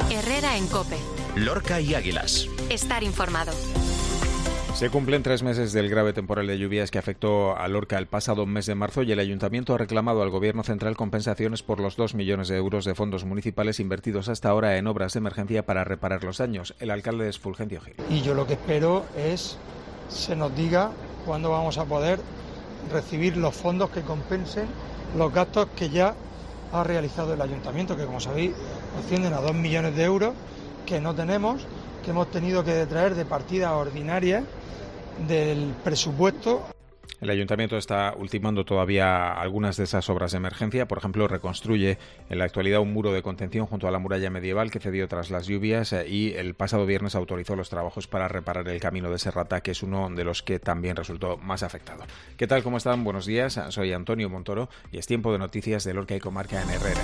Herrera en COPE. Lorca y Águilas. Estar informado. Se cumplen 3 meses del grave temporal de lluvias que afectó a Lorca el pasado mes de marzo y el Ayuntamiento ha reclamado al Gobierno central compensaciones por los 2 millones de euros de fondos municipales invertidos hasta ahora en obras de emergencia para reparar los daños. El alcalde es Fulgencio Gil. Y yo lo que espero es se nos diga cuándo vamos a poder recibir los fondos que compensen los gastos que ya ha realizado el Ayuntamiento, que como sabéis ascienden a 2 millones de euros que no tenemos, que hemos tenido que detraer de partidas ordinarias del presupuesto. El Ayuntamiento está ultimando todavía algunas de esas obras de emergencia. Por ejemplo, reconstruye en la actualidad un muro de contención junto a la muralla medieval que cedió tras las lluvias y el pasado viernes autorizó los trabajos para reparar el camino de Serrata, que es uno de los que también resultó más afectado. ¿Qué tal? ¿Cómo están? Buenos días. Soy Antonio Montoro y es tiempo de noticias de Lorca y Comarca en Herrera.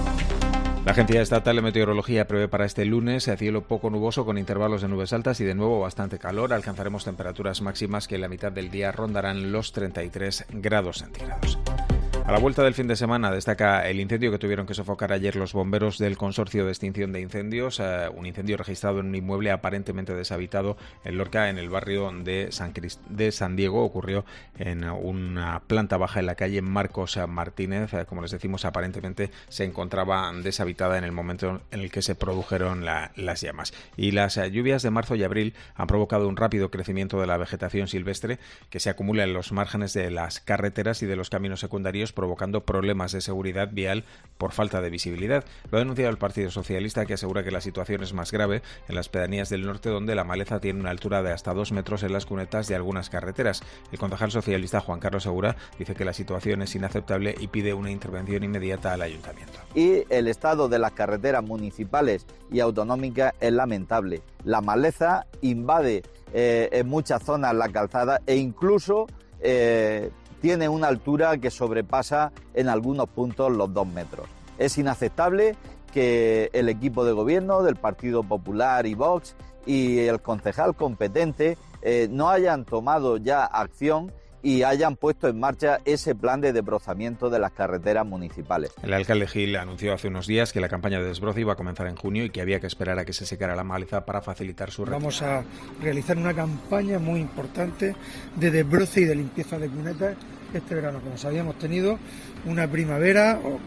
La Agencia Estatal de Meteorología prevé para este lunes cielo poco nuboso con intervalos de nubes altas y de nuevo bastante calor. Alcanzaremos temperaturas máximas que en la mitad del día rondarán los 33 grados centígrados. A la vuelta del fin de semana destaca el incendio que tuvieron que sofocar ayer los bomberos del Consorcio de Extinción de Incendios, un incendio registrado en un inmueble aparentemente deshabitado en Lorca, en el barrio de San Diego. Ocurrió en una planta baja en la calle Marcos Martínez. Como les decimos, aparentemente se encontraba deshabitada en el momento en el que se produjeron las llamas. Y las lluvias de marzo y abril han provocado un rápido crecimiento de la vegetación silvestre que se acumula en los márgenes de las carreteras y de los caminos secundarios, provocando problemas de seguridad vial por falta de visibilidad. Lo ha denunciado el Partido Socialista, que asegura que la situación es más grave en las pedanías del norte, donde la maleza tiene una altura de hasta 2 metros en las cunetas de algunas carreteras. El concejal socialista Juan Carlos Segura dice que la situación es inaceptable y pide una intervención inmediata al Ayuntamiento. Y el estado de las carreteras municipales y autonómicas es lamentable. La maleza invade en muchas zonas la calzada e incluso tiene una altura que sobrepasa en algunos puntos los 2 metros. Es inaceptable que el equipo de gobierno del Partido Popular y Vox y el concejal competente no hayan tomado ya acción y hayan puesto en marcha ese plan de desbrozamiento de las carreteras municipales. El alcalde Gil anunció hace unos días que la campaña de desbroce iba a comenzar en junio y que había que esperar a que se secara la maleza para facilitar su retirada. Vamos a realizar una campaña muy importante de desbroce y de limpieza de cunetas este verano. Como sabíamos, tenido una primavera, un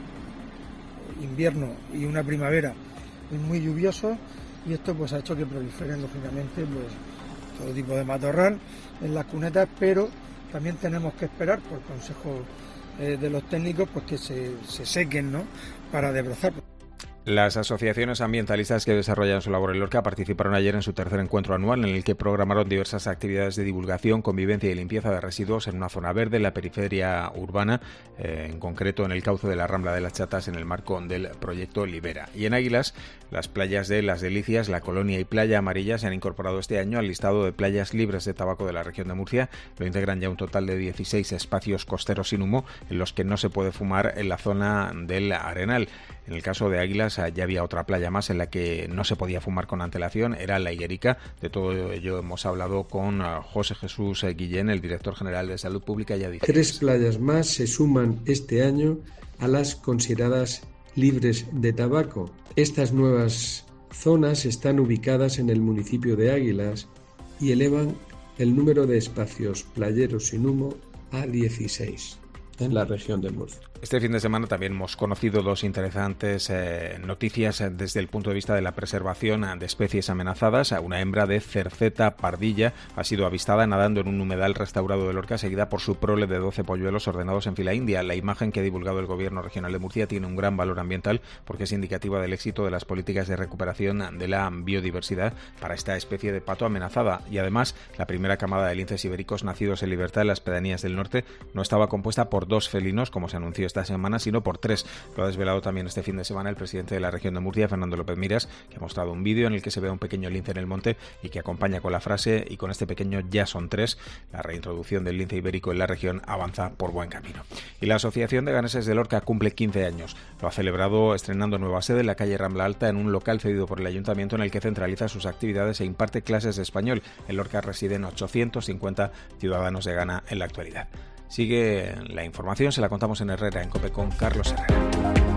invierno y una primavera muy lluviosos, y esto pues ha hecho que proliferen lógicamente pues todo tipo de matorral en las cunetas, pero también tenemos que esperar por consejo de los técnicos pues que se sequen, ¿no?, para desbrozar. Las asociaciones ambientalistas que desarrollan su labor en Lorca participaron ayer en su tercer encuentro anual, en el que programaron diversas actividades de divulgación, convivencia y limpieza de residuos en una zona verde en la periferia urbana, en concreto en el cauce de la Rambla de las Chatas, en el marco del proyecto Libera. Y en Águilas, las playas de Las Delicias, La Colonia y Playa Amarilla se han incorporado este año al listado de playas libres de tabaco de la región de Murcia. Lo integran ya un total de 16 espacios costeros sin humo en los que no se puede fumar en la zona del Arenal. En el caso de Águilas ya había otra playa más en la que no se podía fumar con antelación, era La Higuerica. De todo ello hemos hablado con José Jesús Guillén, el director general de Salud Pública. Ya dice: 3 playas más se suman este año a las consideradas libres de tabaco. Estas nuevas zonas están ubicadas en el municipio de Águilas y elevan el número de espacios playeros sin humo a 16 en la región de Murcia. Este fin de semana también hemos conocido 2 interesantes noticias desde el punto de vista de la preservación de especies amenazadas. Una hembra de cerceta pardilla ha sido avistada nadando en un humedal restaurado de Lorca, seguida por su prole de 12 polluelos ordenados en fila india. La imagen que ha divulgado el Gobierno Regional de Murcia tiene un gran valor ambiental porque es indicativa del éxito de las políticas de recuperación de la biodiversidad para esta especie de pato amenazada. Y además, la primera camada de linces ibéricos nacidos en libertad en las pedanías del norte no estaba compuesta por 2 felinos, como se anunció esta semana, sino por 3. Lo ha desvelado también este fin de semana el presidente de la región de Murcia, Fernando López Miras, que ha mostrado un vídeo en el que se ve a un pequeño lince en el monte y que acompaña con la frase: y con este pequeño ya son 3. La reintroducción del lince ibérico en la región avanza por buen camino. Y la Asociación de Ganeses de Lorca cumple 15 años. Lo ha celebrado estrenando nueva sede en la calle Rambla Alta, en un local cedido por el Ayuntamiento en el que centraliza sus actividades e imparte clases de español. En Lorca residen 850 ciudadanos de Ghana en la actualidad. Sigue la información, se la contamos en Herrera, en COPE, con Carlos Herrera.